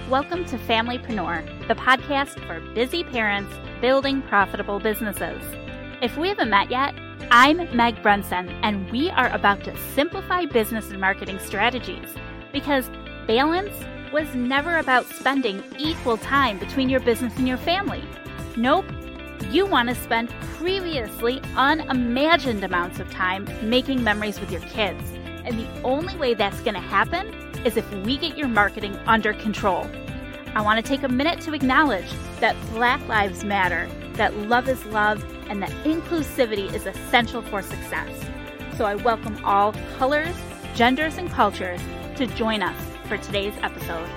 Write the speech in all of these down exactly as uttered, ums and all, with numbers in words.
Welcome to Familypreneur, the podcast for busy parents building profitable businesses. If we haven't met yet, I'm Meg Brunson, and we are about to simplify business and marketing strategies because balance was never about spending equal time between your business and your family. Nope. You want to spend previously unimagined amounts of time making memories with your kids. And the only way that's going to happen is if we get your marketing under control. I want to take a minute to acknowledge that Black Lives Matter, that love is love, and that inclusivity is essential for success. So I welcome all colors, genders, and cultures to join us for today's episode.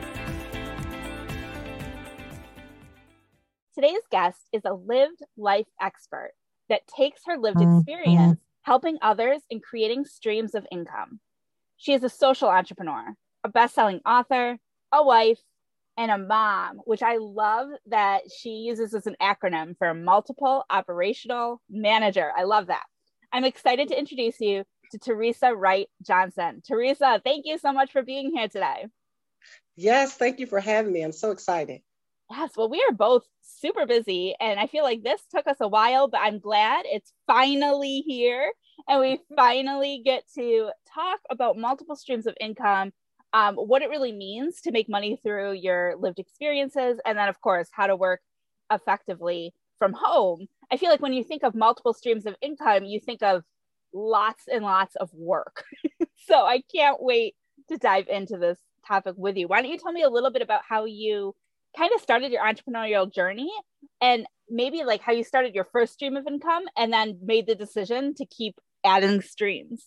Today's guest is a lived life expert that takes her lived experience helping others in creating streams of income. She is a social entrepreneur, a best-selling author, a wife, and a mom, which I love that she uses as an acronym for multiple operational manager. I love that. I'm excited to introduce you to Teresa Wright Johnson. Teresa, thank you so much for being here today. Yes, thank you for having me. I'm so excited. Yes, well, we are both super busy, and I feel like this took us a while, but I'm glad it's finally here, and we finally get to talk about multiple streams of income, um, what it really means to make money through your lived experiences, and then, of course, how to work effectively from home. I feel like when you think of multiple streams of income, you think of lots and lots of work. So I can't wait to dive into this topic with you. Why don't you tell me a little bit about how you kind of started your entrepreneurial journey and maybe like how you started your first stream of income and then made the decision to keep adding streams?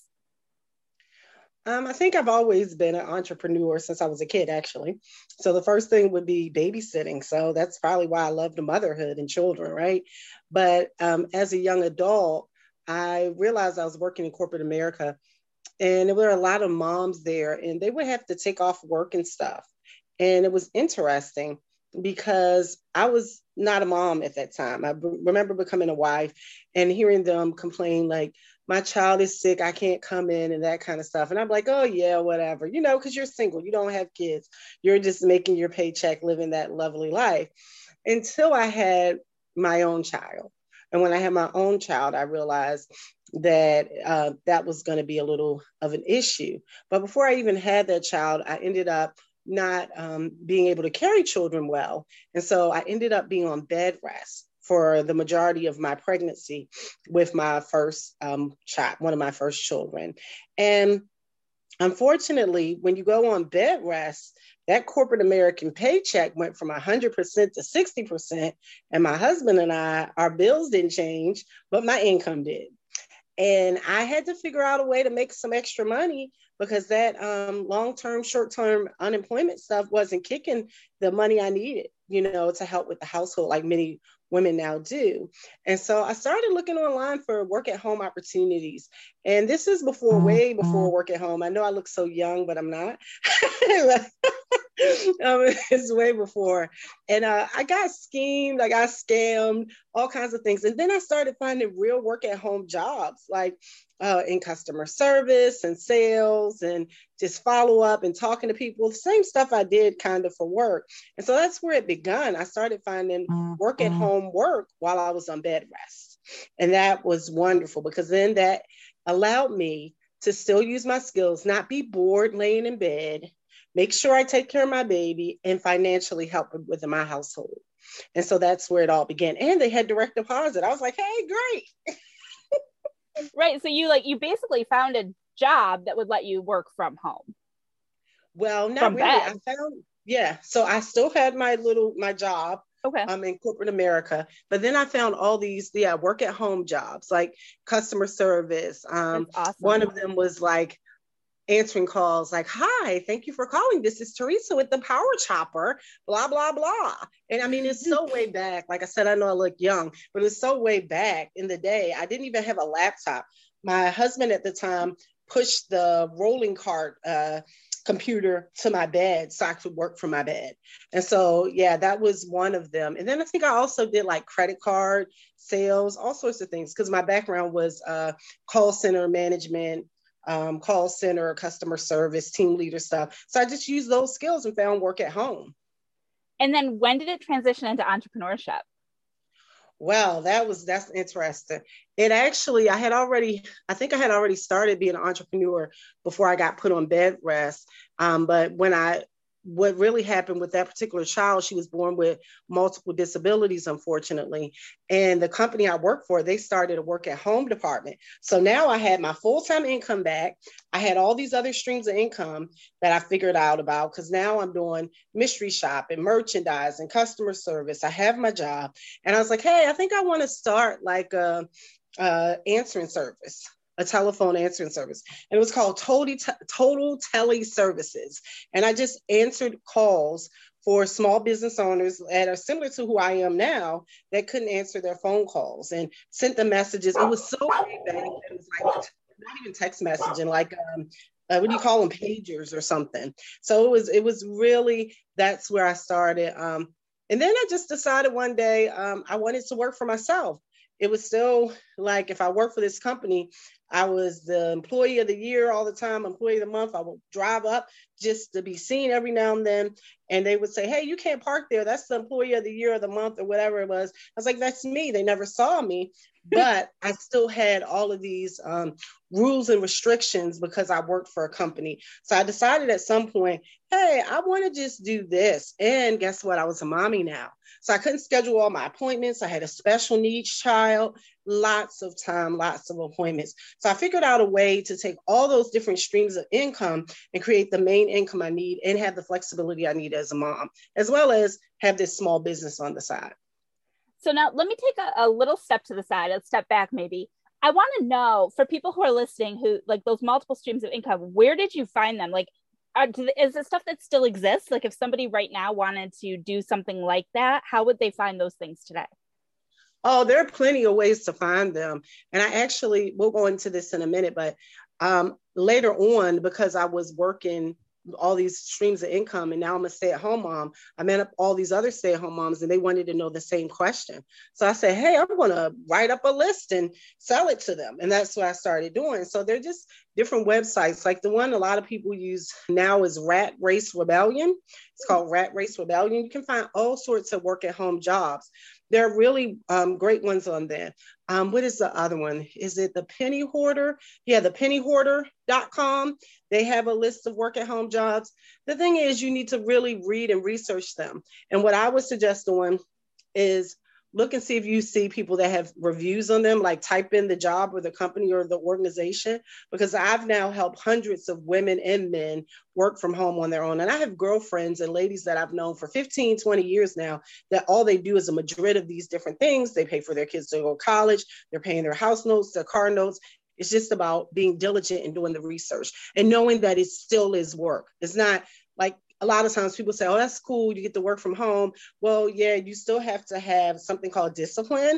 Um, I think I've always been an entrepreneur since I was a kid, actually. So the first thing would be babysitting. So that's probably why I love the motherhood and children, right? But um, as a young adult, I realized I was working in corporate America, and there were a lot of moms there, and they would have to take off work and stuff. And it was interesting because I was not a mom at that time. I b- remember becoming a wife and hearing them complain like, my child is sick, I can't come in and that kind of stuff. And I'm like, oh yeah, whatever, you know, because you're single, you don't have kids. You're just making your paycheck, living that lovely life until I had my own child. And when I had my own child, I realized that uh, that was going to be a little of an issue. But before I even had that child, I ended up not um, being able to carry children well. And so I ended up being on bed rest for the majority of my pregnancy with my first um, child, one of my first children. And unfortunately, when you go on bed rest, that corporate American paycheck went from one hundred percent to sixty percent. And my husband and I, our bills didn't change, but my income did. And I had to figure out a way to make some extra money because that um, long-term, short-term unemployment stuff wasn't kicking the money I needed, you know, to help with the household like many women now do. And so I started looking online for work at home opportunities. And this is before, way before work at home. I know I look so young, but I'm not. Um, it's way before. And uh, I got schemed, I got scammed, all kinds of things. And then I started finding real work at home jobs, like uh, in customer service and sales and just follow up and talking to people, the same stuff I did kind of for work. And so that's where it began. I started finding work at home work while I was on bed rest. And that was wonderful because then that allowed me to still use my skills, not be bored laying in bed, make sure I take care of my baby and financially help with my household. And so that's where it all began. And they had direct deposit. I was like, hey, great. Right. So you like, you basically found a job that would let you work from home. Well, not from really. bed. I found, yeah. So I still had my little, my job. Okay. Um, in corporate America, but then I found all these, yeah, work at home jobs like customer service. Um, That's awesome. One of them was like answering calls like, hi, thank you for calling. This is Teresa with the Power Chopper, blah, blah, blah. And I mean, it's so way back. Like I said, I know I look young, but it's so way back in the day. I didn't even have a laptop. My husband at the time pushed the rolling cart uh, computer to my bed so I could work from my bed. And so, yeah, that was one of them. And then I think I also did like credit card sales, all sorts of things, because my background was uh, call center management, um, call center, customer service, team leader stuff. So I just used those skills and found work at home. And then when did it transition into entrepreneurship? Well, that was, that's interesting. It actually, I had already, I think I had already started being an entrepreneur before I got put on bed rest. Um, but when I, what really happened with that particular child, she was born with multiple disabilities, unfortunately. And the company I worked for, they started a work at home department. So now I had my full-time income back. I had all these other streams of income that I figured out about, because now I'm doing mystery shopping, merchandising, customer service. I have my job. And I was like, hey, I think I want to start like a, a answering service, a telephone answering service. And it was called Total, Total Tele Services. And I just answered calls for small business owners that are similar to who I am now that couldn't answer their phone calls, and sent them messages. It was so great that it was like not even text messaging, like um, uh, what do you call them, pagers or something. So it was, it was really, that's where I started. Um, and then I just decided one day um, I wanted to work for myself. It was still like, if I worked for this company, I was the employee of the year all the time, employee of the month. I would drive up just to be seen every now and then. And they would say, hey, you can't park there. That's the employee of the year of the month or whatever it was. I was like, that's me. They never saw me, but I still had all of these um, rules and restrictions because I worked for a company. So I decided at some point, hey, I want to just do this. And guess what? I was a mommy now. So I couldn't schedule all my appointments. I had a special needs child, lots of time, lots of appointments. So I figured out a way to take all those different streams of income and create the main income I need and have the flexibility I need as a mom, as well as have this small business on the side. So now let me take a, a little step to the side, a step back maybe. I want to know, for people who are listening, who like those multiple streams of income, where did you find them? Like, are, is it stuff that still exists? Like if somebody right now wanted to do something like that, how would they find those things today? Oh, there are plenty of ways to find them. And I actually, we'll go into this in a minute, but um, later on, because I was working all these streams of income and now I'm a stay-at-home mom, I met up all these other stay-at-home moms and they wanted to know the same question. So I said, hey, I'm going to write up a list and sell it to them. And that's what I started doing. So they're just different websites. Like the one a lot of people use now is Rat Race Rebellion. It's called Rat Race Rebellion. You can find all sorts of work-at-home jobs. There are really um, great ones on there. Um, what is the other one? Is it the Penny Hoarder? Yeah, the penny hoarder dot com. They have a list of work at home jobs. The thing is, you need to really read and research them. And what I would suggest doing is look and see if you see people that have reviews on them, like type in the job or the company or the organization, because I've now helped hundreds of women and men work from home on their own. And I have girlfriends and ladies that I've known for fifteen, twenty years now, that all they do is a Madrid of these different things. They pay for their kids to go to college. They're paying their house notes, their car notes. It's just about being diligent and doing the research and knowing that it still is work. It's not like, a lot of times people say, oh, that's cool, you get to work from home. Well, yeah, you still have to have something called discipline.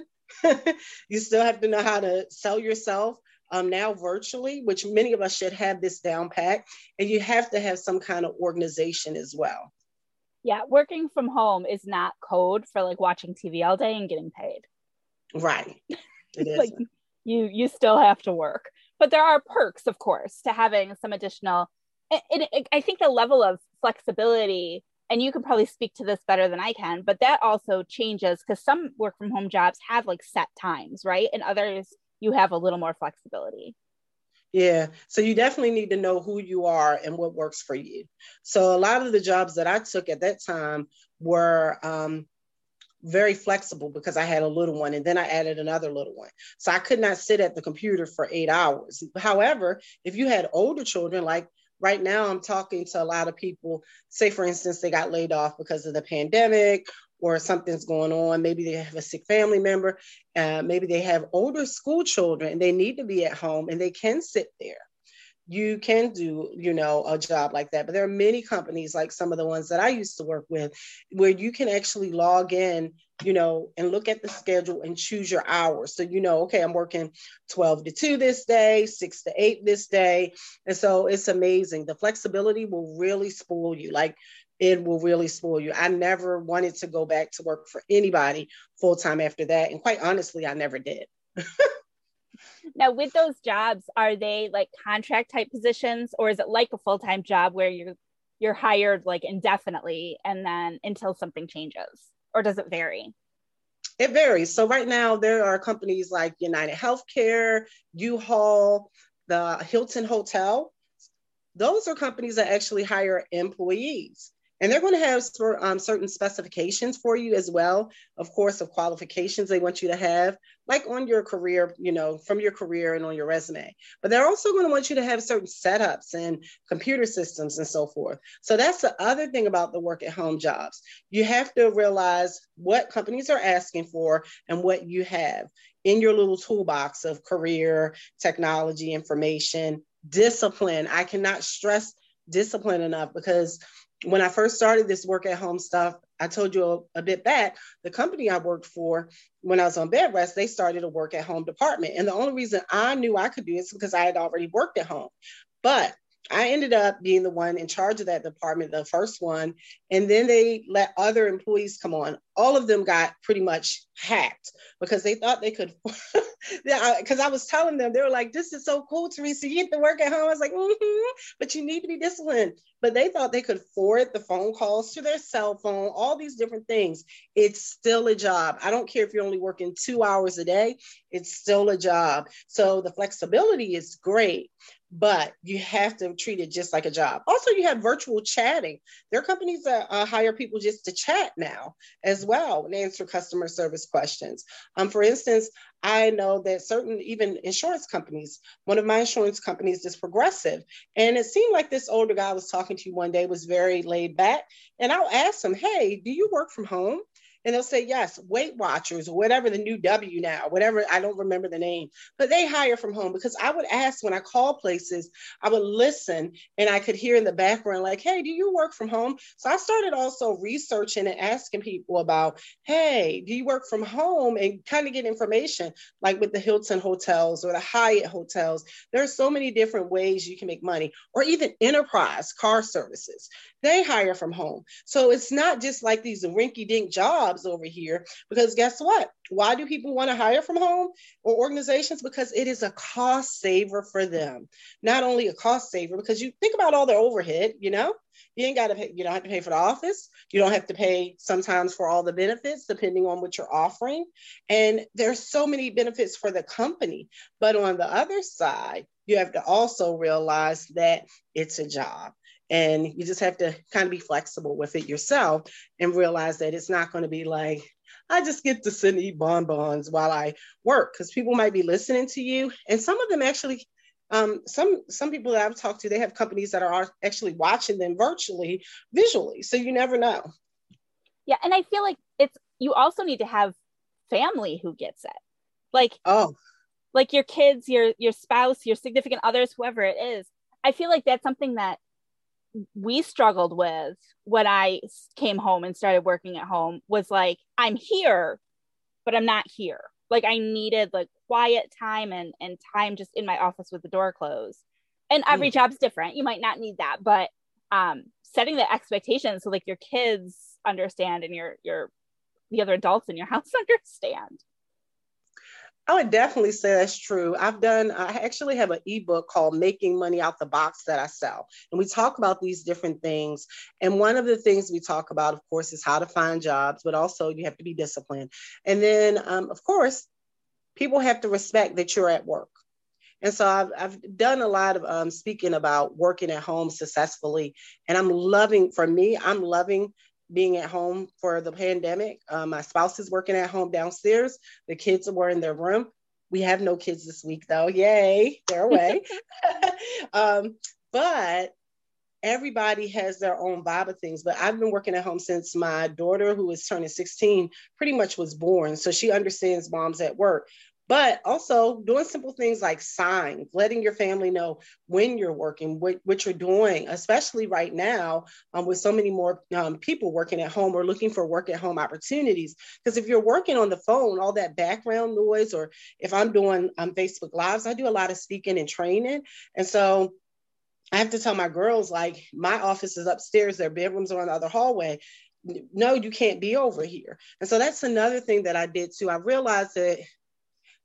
You still have to know how to sell yourself um, now virtually, which many of us should have this down pat. And you have to have some kind of organization as well. Yeah, working from home is not code for like watching T V all day and getting paid. Right. It is. Like you, you still have to work. But there are perks, of course, to having some additional. It, it, I think the level of flexibility, and you can probably speak to this better than I can, but that also changes because some work from home jobs have like set times, right? And others, you have a little more flexibility. Yeah. So you definitely need to know who you are and what works for you. So a lot of the jobs that I took at that time were um, very flexible because I had a little one and then I added another little one. So I could not sit at the computer for eight hours. However, if you had older children, like right now, I'm talking to a lot of people, say, for instance, they got laid off because of the pandemic or something's going on. Maybe they have a sick family member. Uh, maybe they have older school children and they need to be at home and they can sit there. You can do, you know, a job like that. But there are many companies like some of the ones that I used to work with where you can actually log in, you know, and look at the schedule and choose your hours. So, you know, okay, I'm working twelve to two this day, six to eight this day. And so it's amazing. The flexibility will really spoil you. Like it will really spoil you. I never wanted to go back to work for anybody full time after that. And quite honestly, I never did. Now, with those jobs, are they like contract type positions, or is it like a full-time job where you're you're hired like indefinitely and then until something changes, or does it vary? It varies. So right now there are companies like United Healthcare, U-Haul, the Hilton Hotel. Those are companies that actually hire employees. And they're going to have um, certain specifications for you as well, of course, of qualifications they want you to have, like on your career, you know, from your career and on your resume. But they're also going to want you to have certain setups and computer systems and so forth. So that's the other thing about the work at home jobs. You have to realize what companies are asking for and what you have in your little toolbox of career, technology, information, discipline. I cannot stress discipline enough, because when I first started this work at home stuff, I told you a, a bit back, the company I worked for when I was on bed rest, they started a work at home department. And the only reason I knew I could do it is because I had already worked at home. But I ended up being the one in charge of that department, the first one. And then they let other employees come on. All of them got pretty much hacked because they thought they could. Because I was telling them, they were like, this is so cool, Teresa, you get to work at home. I was like, mm-hmm, but you need to be disciplined. But they thought they could forward the phone calls to their cell phone, all these different things. It's still a job. I don't care if you're only working two hours a day, it's still a job. So the flexibility is great, but you have to treat it just like a job. Also, you have virtual chatting. There are companies that uh, hire people just to chat now as well and answer customer service questions. Um, for instance, I know that certain even insurance companies, one of my insurance companies is Progressive. And it seemed like this older guy I was talking to one day was very laid back. And I'll ask him, hey, do you work from home? And they'll say, yes, Weight Watchers or whatever the new W now, whatever, I don't remember the name, but they hire from home. Because I would ask when I call places, I would listen and I could hear in the background, like, hey, do you work from home? So I started also researching and asking people about, hey, do you work from home? And kind of get information, like with the Hilton hotels or the Hyatt hotels. There are so many different ways you can make money, or even Enterprise Car Services. They hire from home. So it's not just like these rinky-dink jobs over here, because guess what? Why do people want to hire from home or organizations? Because it is a cost saver for them. Not only a cost saver, because you think about all their overhead, you know, you ain't got to pay, you don't have to pay for the office. You don't have to pay sometimes for all the benefits, depending on what you're offering. And there's so many benefits for the company. But on the other side, you have to also realize that it's a job. And you just have to kind of be flexible with it yourself and realize that it's not going to be like, I just get to sit and eat bonbons while I work, because people might be listening to you. And some of them actually, um, some some people that I've talked to, they have companies that are actually watching them virtually, visually. So you never know. Yeah. And I feel like it's, you also need to have family who gets it. Like, oh, like your kids, your, your spouse, your significant others, whoever it is. I feel like that's something that we struggled with when I came home and started working at home, was like, I'm here, but I'm not here. Like I needed like quiet time and, and time just in my office with the door closed. And every mm. job's different. You might not need that, but um, setting the expectations so like your kids understand and your, your, the other adults in your house understand. I would definitely say that's true. I've done, I actually have an ebook called Making Money Out the Box that I sell. And we talk about these different things. And one of the things we talk about, of course, is how to find jobs, but also you have to be disciplined. And then, um, of course, people have to respect that you're at work. And so I've, I've done a lot of um, speaking about working at home successfully. And I'm loving, for me, I'm loving being at home for the pandemic. Um, my spouse is working at home downstairs. The kids were in their room. We have no kids this week though. Yay, they're away. um, but everybody has their own vibe of things. But I've been working at home since my daughter, who is turning sixteen, pretty much was born. So she understands mom's at work. But also doing simple things like signs, letting your family know when you're working, what, what you're doing, especially right now um, with so many more um, people working at home or looking for work at home opportunities. Because if you're working on the phone, all that background noise, or if I'm doing um, Facebook Lives, I do a lot of speaking and training. And so I have to tell my girls, like, my office is upstairs, their bedrooms are on the other hallway. No, you can't be over here. And so that's another thing that I did too. I realized that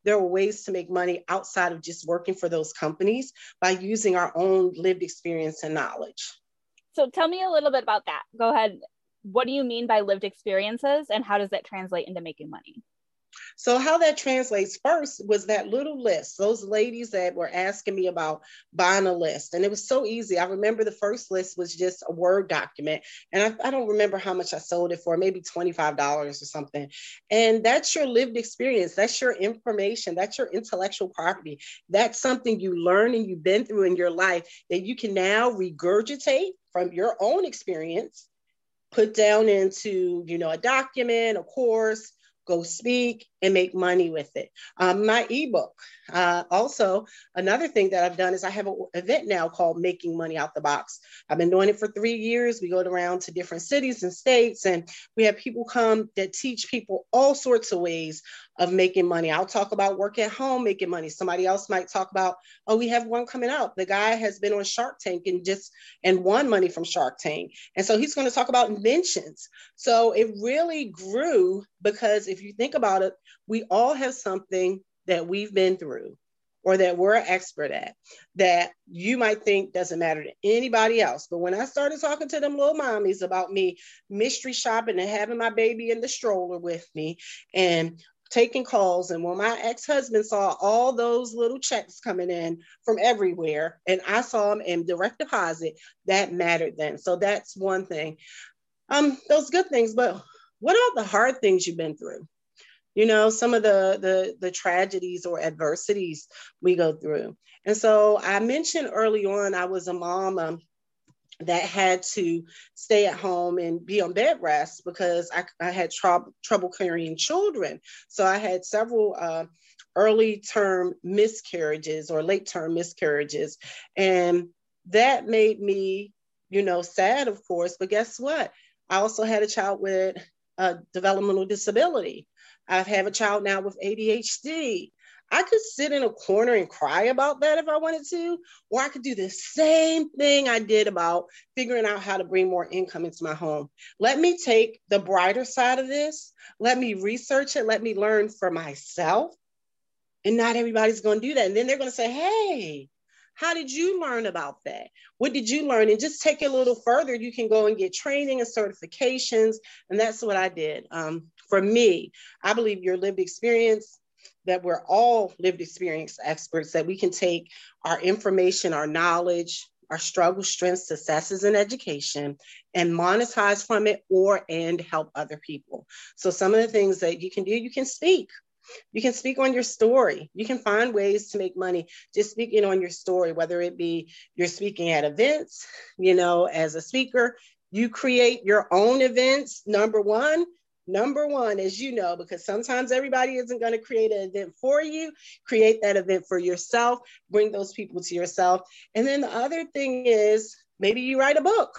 there were ways to make money outside of just working for those companies by using our own lived experience and knowledge. So tell me a little bit about that. Go ahead. What do you mean by lived experiences, and how does that translate into making money? So how that translates first was that little list, those ladies that were asking me about buying a list. And it was so easy. I remember the first list was just a Word document. And I, I don't remember how much I sold it for, maybe twenty-five dollars or something. And that's your lived experience. That's your information. That's your intellectual property. That's something you learn and you've been through in your life that you can now regurgitate from your own experience, put down into, you know, a document, a course, go speak and make money with it. Um, my ebook. Uh, also, another thing that I've done is I have an event now called Making Money Out the Box. I've been doing it for three years. We go around to different cities and states, and we have people come that teach people all sorts of ways of making money. I'll talk about work at home, making money. Somebody else might talk about, oh, we have one coming out. The guy has been on Shark Tank and just and won money from Shark Tank. And so he's going to talk about inventions. So it really grew because if you think about it, we all have something that we've been through or that we're an expert at that you might think doesn't matter to anybody else. But when I started talking to them little mommies about me mystery shopping and having my baby in the stroller with me and taking calls, and when my ex-husband saw all those little checks coming in from everywhere and I saw them in direct deposit, that mattered then. So that's one thing. Um, those good things, but what about the hard things you've been through? You know, some of the, the, the tragedies or adversities we go through. And so I mentioned early on, I was a mom um, that had to stay at home and be on bed rest because I, I had tr- trouble carrying children. So I had several uh, early term miscarriages or late term miscarriages. And that made me, you know, sad, of course. But guess what? I also had a child with a developmental disability. I have a child now with A D H D. I could sit in a corner and cry about that if I wanted to, or I could do the same thing I did about figuring out how to bring more income into my home. Let me take the brighter side of this. Let me research it. Let me learn for myself. And not everybody's going to do that. And then they're going to say, hey, how did you learn about that? What did you learn? And just take it a little further. You can go and get training and certifications. And that's what I did. Um, for me, I believe your lived experience, that we're all lived experience experts, that we can take our information, our knowledge, our struggles, strengths, successes in education and monetize from it or and help other people. So some of the things that you can do, you can speak. You can speak on your story. You can find ways to make money just speaking on your story, whether it be you're speaking at events, you know, as a speaker, you create your own events. Number one, number one, as you know, because sometimes everybody isn't going to create an event for you, create that event for yourself, bring those people to yourself. And then the other thing is maybe you write a book.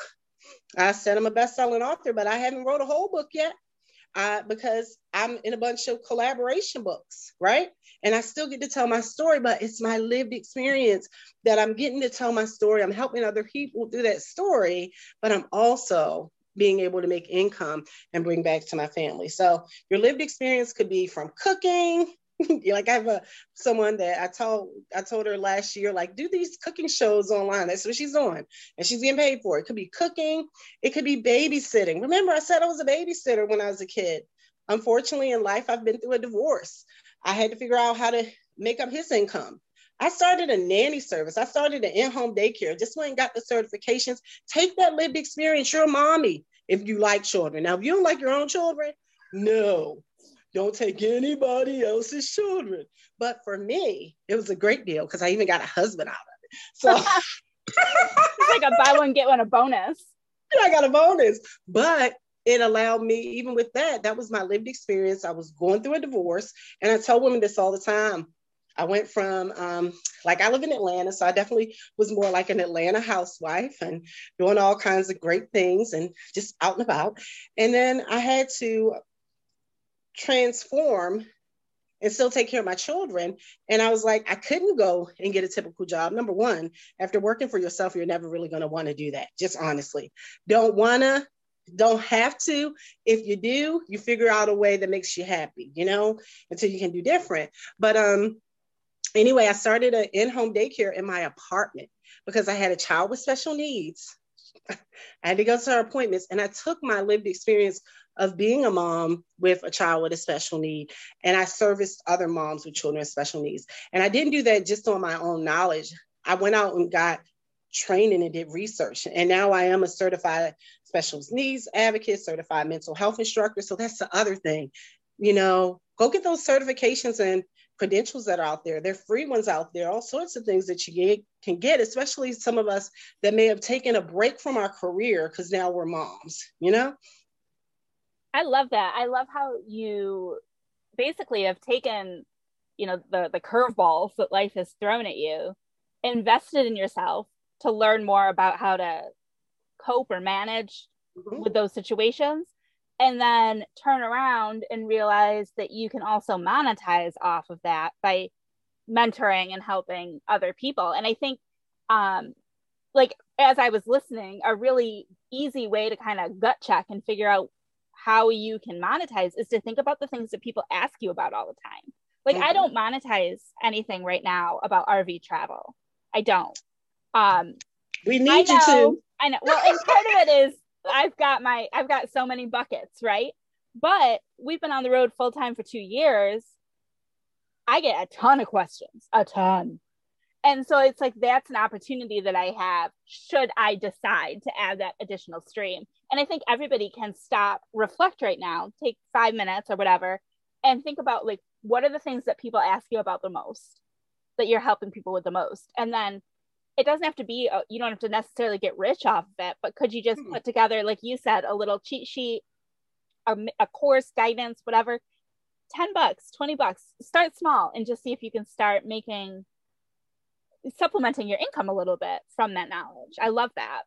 I said I'm a best-selling author, but I haven't wrote a whole book yet. Uh, because I'm in a bunch of collaboration books, right? And I still get to tell my story, but it's my lived experience that I'm getting to tell my story. I'm helping other people through that story, but I'm also being able to make income and bring back to my family. So your lived experience could be from cooking. Like I have a someone that I told I told her last year, like, do these cooking shows online. That's what she's doing. And she's getting paid for it. It could be cooking. It could be babysitting. Remember, I said I was a babysitter when I was a kid. Unfortunately, in life, I've been through a divorce. I had to figure out how to make up his income. I started a nanny service. I started an in-home daycare. Just went and got the certifications. Take that lived experience. You're a mommy if you like children. Now, if you don't like your own children, no. Don't take anybody else's children. But for me, it was a great deal because I even got a husband out of it. So it's like a buy one, get one, a bonus. I got a bonus. But it allowed me, even with that, that was my lived experience. I was going through a divorce. And I tell women this all the time. I went from, um, like I live in Atlanta, so I definitely was more like an Atlanta housewife and doing all kinds of great things and just out and about. And then I had to transform and still take care of my children. And I was like, I couldn't go and get a typical job. Number one, after working for yourself, you're never really going to want to do that. Just honestly, don't want to don't have to. If you do, you figure out a way that makes you happy, you know, until you can do different. But um, anyway, I started an in-home daycare in my apartment because I had a child with special needs. I had to go to her appointments, and I took my lived experience of being a mom with a child with a special need, and I serviced other moms with children with special needs. And I didn't do that just on my own knowledge. I went out and got training and did research. And now I am a certified special needs advocate, certified mental health instructor. So that's the other thing, you know, go get those certifications and credentials that are out there. They're free ones out there, all sorts of things that you get, can get, especially some of us that may have taken a break from our career because now we're moms, you know? I love that. I love how you basically have taken, you know, the, the curveballs that life has thrown at you, invested in yourself to learn more about how to cope or manage mm-hmm. with those situations, and then turn around and realize that you can also monetize off of that by mentoring and helping other people. And I think, um, like, as I was listening, a really easy way to kind of gut check and figure out how you can monetize is to think about the things that people ask you about all the time. Like, mm-hmm. I don't monetize anything right now about R V travel. I don't. Um, we need know, you to. I know. Well, and part of it is I've got my, I've got so many buckets, right? But we've been on the road full time for two years. I get a ton of questions, a ton. And so it's like, that's an opportunity that I have should I decide to add that additional stream. And I think everybody can stop, reflect right now, take five minutes or whatever, and think about, like, what are the things that people ask you about the most, that you're helping people with the most? And then it doesn't have to be, a, you don't have to necessarily get rich off of it, but could you just hmm. put together, like you said, a little cheat sheet, a, a course, guidance, whatever, ten bucks, twenty bucks, start small and just see if you can start making, supplementing your income a little bit from that knowledge. I love that.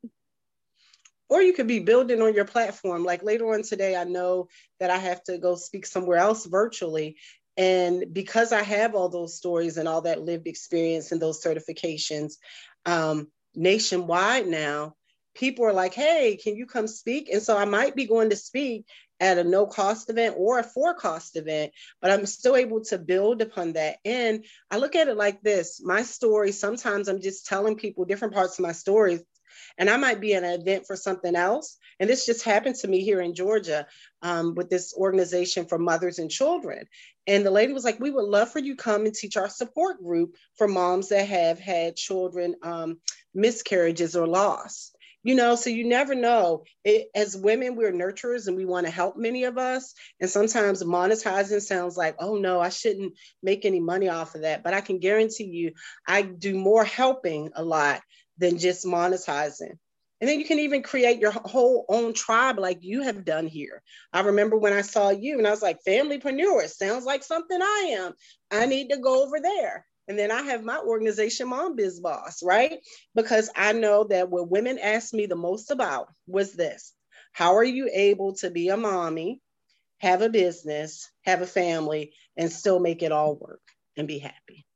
Or you could be building on your platform. Like later on today, I know that I have to go speak somewhere else virtually. And because I have all those stories and all that lived experience and those certifications um, nationwide now, people are like, hey, can you come speak? And so I might be going to speak at a no cost event or a for cost event, but I'm still able to build upon that. And I look at it like this, my story, sometimes I'm just telling people different parts of my stories, and I might be at an event for something else. And this just happened to me here in Georgia um, with this organization for mothers and children. And the lady was like, we would love for you to come and teach our support group for moms that have had children um, miscarriages or loss. You know, so you never know. It, as women, we're nurturers and we want to help many of us. And sometimes monetizing sounds like, oh no, I shouldn't make any money off of that. But I can guarantee you, I do more helping a lot than just monetizing. And then you can even create your whole own tribe like you have done here. I remember when I saw you and I was like, familypreneur, sounds like something I am. I need to go over there. And then I have my organization, Mom Biz Boss, right? Because I know that what women asked me the most about was this: how are you able to be a mommy, have a business, have a family, and still make it all work and be happy?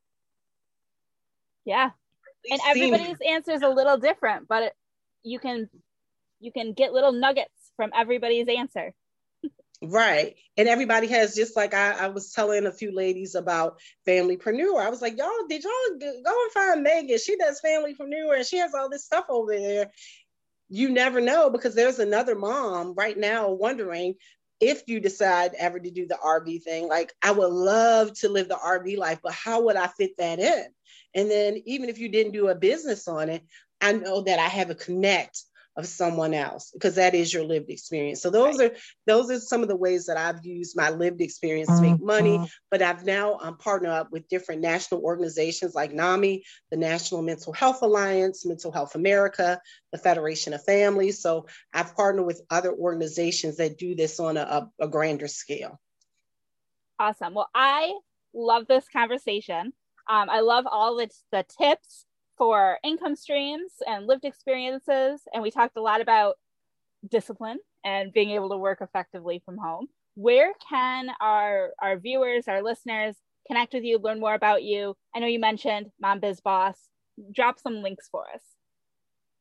Yeah. And everybody's answer is a little different, but it, you can you can get little nuggets from everybody's answer. Right. And everybody has, just like I, I was telling a few ladies about familypreneur. I was like, y'all, did y'all go and find Megan? She does familypreneur and she has all this stuff over there. You never know, because there's another mom right now wondering if you decide ever to do the R V thing. Like, I would love to live the R V life, but how would I fit that in? And then even if you didn't do a business on it, I know that I have a connect of someone else, because that is your lived experience. So those right. are those are some of the ways that I've used my lived experience to make money. But I've now um, partnered up with different national organizations like NAMI, the National Mental Health Alliance, Mental Health America, the Federation of Families. So I've partnered with other organizations that do this on a, a, a grander scale. Awesome. Well, I love this conversation. Um, I love all the, the tips for income streams and lived experiences. And we talked a lot about discipline and being able to work effectively from home. Where can our, our viewers, our listeners connect with you, learn more about you? I know you mentioned Mom Biz Boss. Drop some links for us.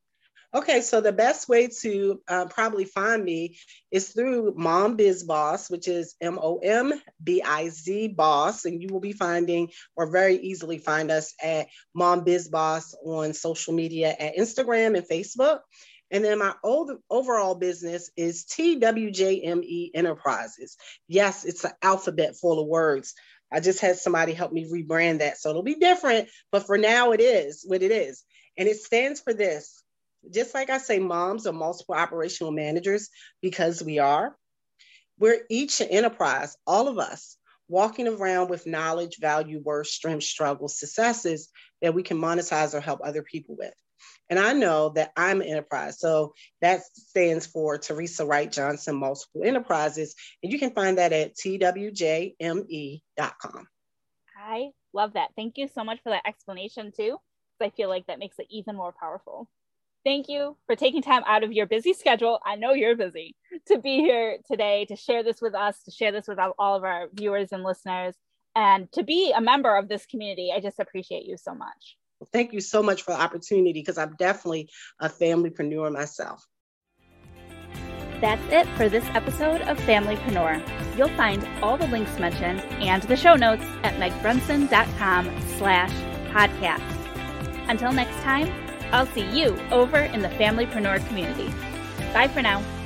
Okay, so the best way to uh, probably find me is through Mom Biz Boss, which is M O M B I Z Boss, and you will be finding or very easily find us at Mom Biz Boss on social media at Instagram and Facebook. And then my old, overall business is T W J M E Enterprises. Yes, it's an alphabet full of words. I just had somebody help me rebrand that, so it'll be different, but for now it is what it is. And it stands for this. Just like I say, moms are multiple operational managers because we are. We're each an enterprise, all of us, walking around with knowledge, value, worth, strengths, struggles, successes that we can monetize or help other people with. And I know that I'm an enterprise. So that stands for Teresa Wright Johnson Multiple Enterprises. And you can find that at T W J M E dot com. I love that. Thank you so much for that explanation too. I feel like that makes it even more powerful. Thank you for taking time out of your busy schedule. I know you're busy to be here today, to share this with us, to share this with all of our viewers and listeners, and to be a member of this community. I just appreciate you so much. Thank you so much for the opportunity, because I'm definitely a familypreneur myself. That's it for this episode of Familypreneur. You'll find all the links mentioned and the show notes at megbrunson.com slash podcast. Until next time, I'll see you over in the Familypreneur community. Bye for now.